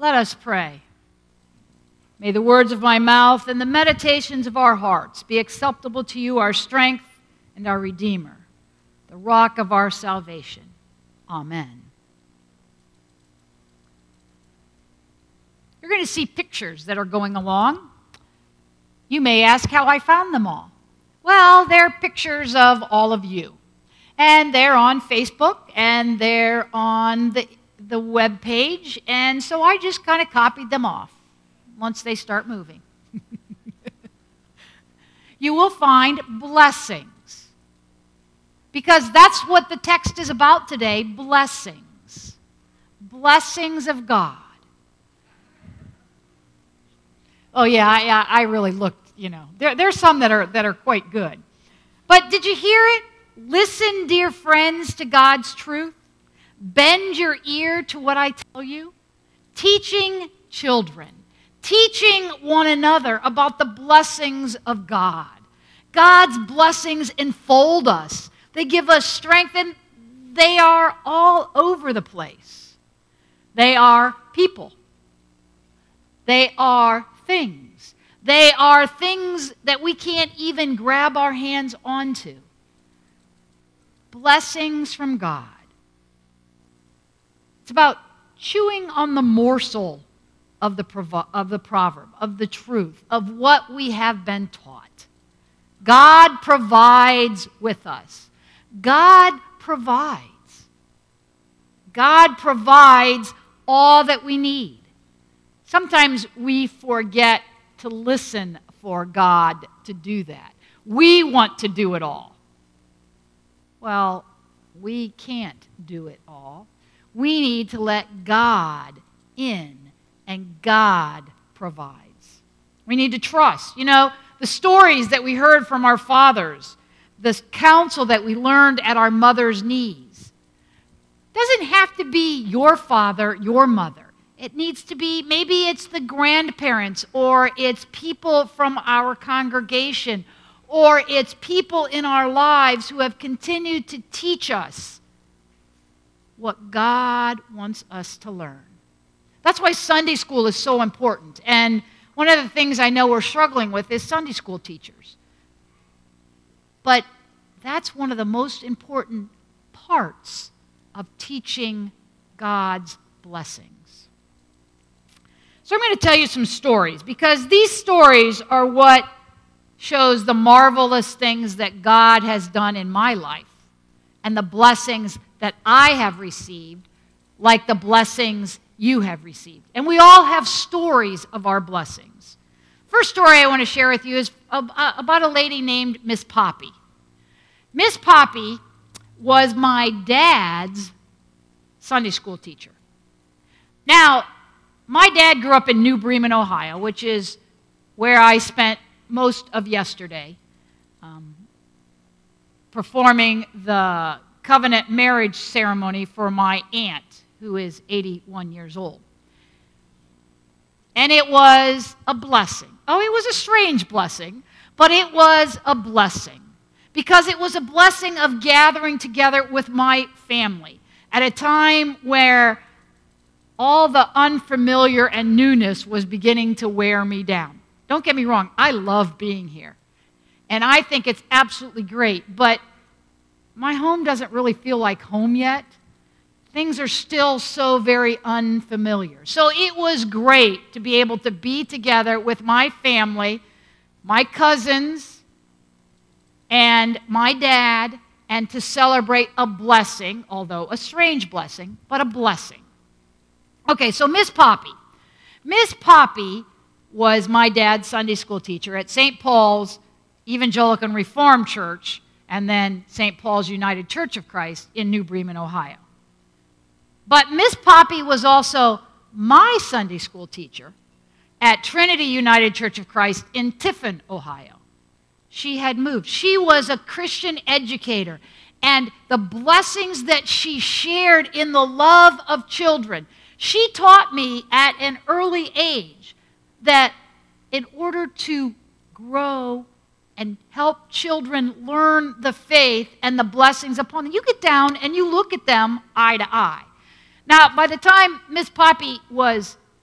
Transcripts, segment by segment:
Let us pray. May the words of my mouth and the meditations of our hearts be acceptable to you, our strength and our Redeemer, the rock of our salvation. Amen. You're going to see pictures that are going along. You may ask how I found them all. Well, they're pictures of all of you. And they're on Facebook, and they're on the web page, and so I just kind of copied them off once they start moving. You will find blessings, because that's what the text is about today, blessings. Blessings of God. Oh yeah, I really looked, There's some that are quite good. But did you hear it? Listen, dear friends, to God's truth. Bend your ear to what I tell you. Teaching children. Teaching one another about the blessings of God. God's blessings enfold us. They give us strength, and they are all over the place. They are people. They are things. They are things that we can't even grab our hands onto. Blessings from God. It's about chewing on the morsel of the proverb, of the truth, of what we have been taught. God provides with us. God provides. God provides all that we need. Sometimes we forget to listen for God to do that. We want to do it all. Well, we can't do it all. We need to let God in, and God provides. We need to trust. The stories that we heard from our fathers, the counsel that we learned at our mother's knees, doesn't have to be your father, your mother. It needs to be, maybe it's the grandparents, or it's people from our congregation, or it's people in our lives who have continued to teach us what God wants us to learn. That's why Sunday school is so important. And one of the things I know we're struggling with is Sunday school teachers. But that's one of the most important parts of teaching God's blessings. So I'm going to tell you some stories, because these stories are what shows the marvelous things that God has done in my life and the blessings that I have received, like the blessings you have received. And we all have stories of our blessings. First story I want to share with you is about a lady named Miss Poppy. Miss Poppy was my dad's Sunday school teacher. Now, my dad grew up in New Bremen, Ohio, which is where I spent most of yesterday performing the covenant marriage ceremony for my aunt, who is 81 years old. And it was a blessing. Oh, it was a strange blessing, but it was a blessing, because it was a blessing of gathering together with my family at a time where all the unfamiliar and newness was beginning to wear me down. Don't get me wrong, I love being here. And I think it's absolutely great, but my home doesn't really feel like home yet. Things are still so very unfamiliar. So it was great to be able to be together with my family, my cousins, and my dad, and to celebrate a blessing, although a strange blessing, but a blessing. Okay, so Miss Poppy. Miss Poppy was my dad's Sunday school teacher at St. Paul's Evangelical Reformed Church, and then St. Paul's United Church of Christ in New Bremen, Ohio. But Miss Poppy was also my Sunday school teacher at Trinity United Church of Christ in Tiffin, Ohio. She had moved. She was a Christian educator, and the blessings that she shared in the love of children. She taught me at an early age that in order to grow and help children learn the faith and the blessings upon them, you get down and you look at them eye to eye. Now, by the time Miss Poppy was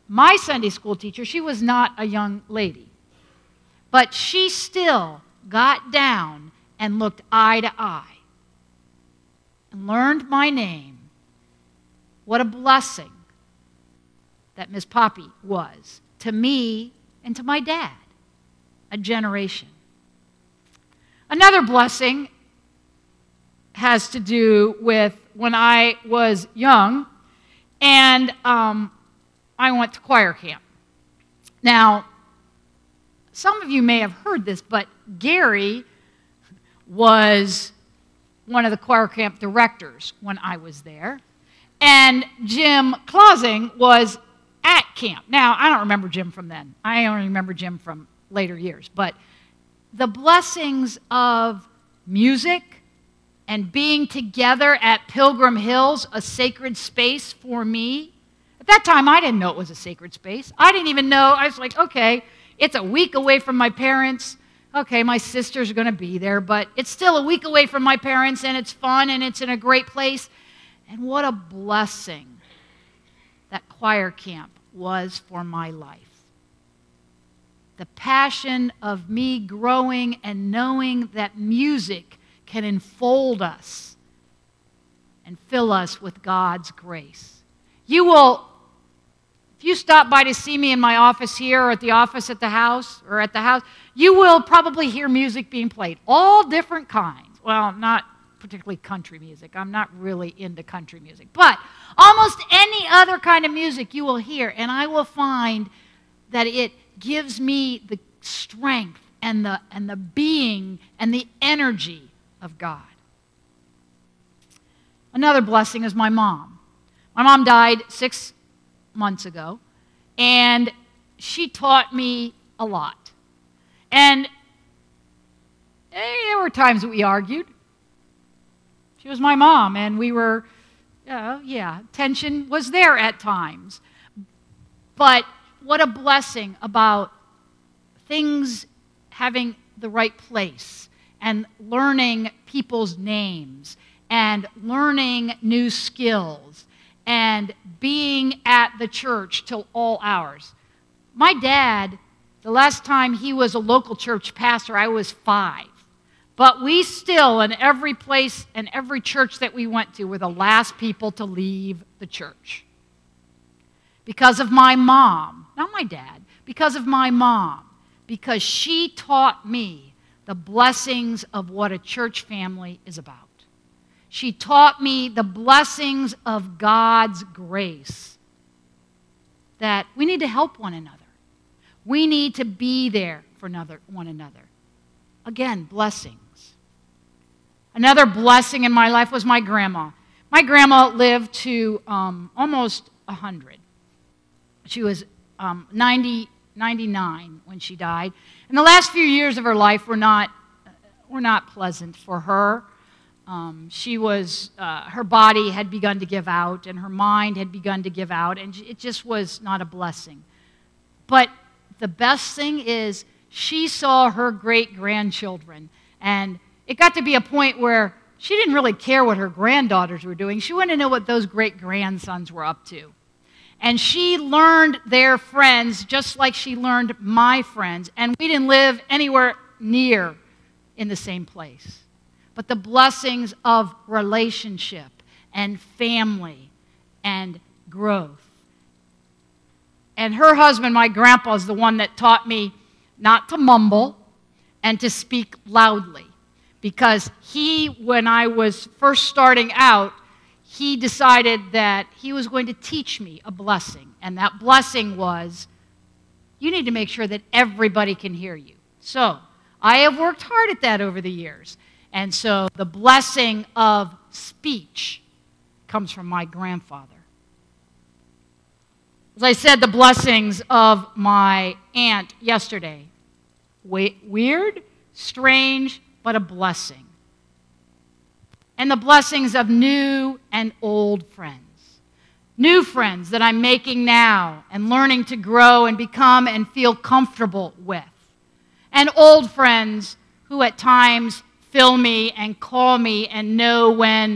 my Sunday school teacher, she was not a young lady, but she still got down and looked eye to eye and learned my name. What a blessing that Miss Poppy was to me and to my dad, a generation. Another blessing has to do with when I was young and I went to choir camp. Now, some of you may have heard this, but Gary was one of the choir camp directors when I was there, and Jim Clausing was at camp. Now, I don't remember Jim from then. I only remember Jim from later years, but the blessings of music and being together at Pilgrim Hills, a sacred space for me. At that time, I didn't know it was a sacred space. I didn't even know. I was like, okay, it's a week away from my parents. Okay, my sisters are going to be there, but it's still a week away from my parents, and it's fun, and it's in a great place. And what a blessing that choir camp was for my life. The passion of me growing and knowing that music can enfold us and fill us with God's grace. You will, if you stop by to see me in my office here or at the office at the house, you will probably hear music being played, all different kinds. Well, not particularly country music. I'm not really into country music. But almost any other kind of music you will hear, and I will find that it gives me the strength and the being and the energy of God. Another blessing is my mom. My mom died 6 months ago, and she taught me a lot. And there were times that we argued. She was my mom, and we were, tension was there at times. But what a blessing about things having the right place and learning people's names and learning new skills and being at the church till all hours. My dad, the last time he was a local church pastor, I was 5. But we still, in every place and every church that we went to, were the last people to leave the church. Because of my mom, not my dad, because of my mom, because she taught me the blessings of what a church family is about. She taught me the blessings of God's grace, that we need to help one another. We need to be there for one another. Again, blessings. Another blessing in my life was my grandma. My grandma lived to almost 100. She was 99 when she died. And the last few years of her life were not pleasant for her. Her body had begun to give out, and her mind had begun to give out, and it just was not a blessing. But the best thing is she saw her great-grandchildren, and it got to be a point where she didn't really care what her granddaughters were doing. She wanted to know what those great-grandsons were up to. And she learned their friends just like she learned my friends. And we didn't live anywhere near in the same place. But the blessings of relationship and family and growth. And her husband, my grandpa, is the one that taught me not to mumble and to speak loudly. Because when I was first starting out, he decided that he was going to teach me a blessing. And that blessing was, you need to make sure that everybody can hear you. So I have worked hard at that over the years. And so the blessing of speech comes from my grandfather. As I said, the blessings of my aunt yesterday. Weird, strange, but a blessing. And the blessings of new and old friends. New friends that I'm making now and learning to grow and become and feel comfortable with. And old friends who at times fill me and call me and know when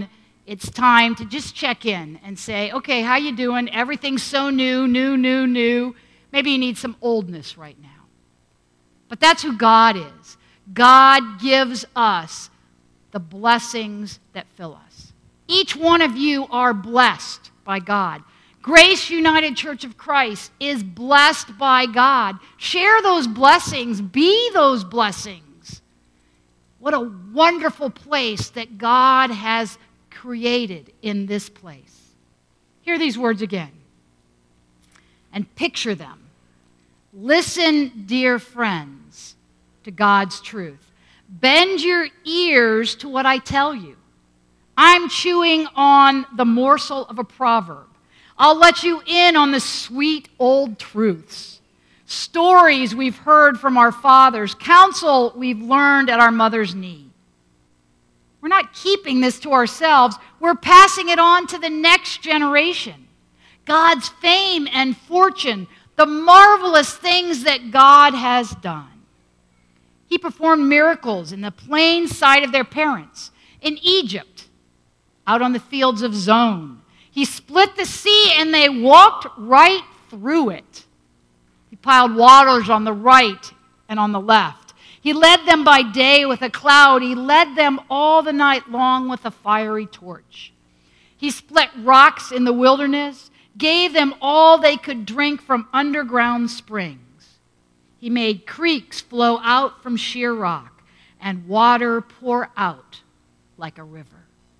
it's time to just check in and say, okay, how you doing? Everything's so new, new. Maybe you need some oldness right now. But that's who God is. God gives us the blessings that fill us. Each one of you are blessed by God. Grace United Church of Christ is blessed by God. Share those blessings. Be those blessings. What a wonderful place that God has created in this place. Hear these words again and picture them. Listen, dear friends, to God's truth. Bend your ears to what I tell you. I'm chewing on the morsel of a proverb. I'll let you in on the sweet old truths. Stories we've heard from our fathers, counsel we've learned at our mother's knee. We're not keeping this to ourselves. We're passing it on to the next generation. God's fame and fortune, the marvelous things that God has done. He performed miracles in the plain sight of their parents. In Egypt, out on the fields of Zon. He split the sea and they walked right through it. He piled waters on the right and on the left. He led them by day with a cloud. He led them all the night long with a fiery torch. He split rocks in the wilderness, gave them all they could drink from underground springs. He made creeks flow out from sheer rock and water pour out like a river.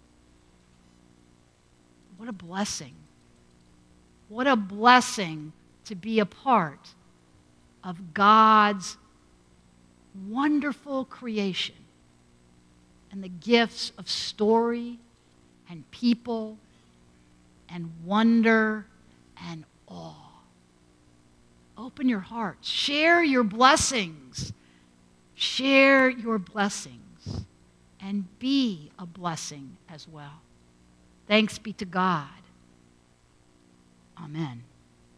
What a blessing. What a blessing to be a part of God's wonderful creation and the gifts of story and people and wonder and awe. Open your hearts. Share your blessings. Share your blessings and be a blessing as well. Thanks be to God. Amen.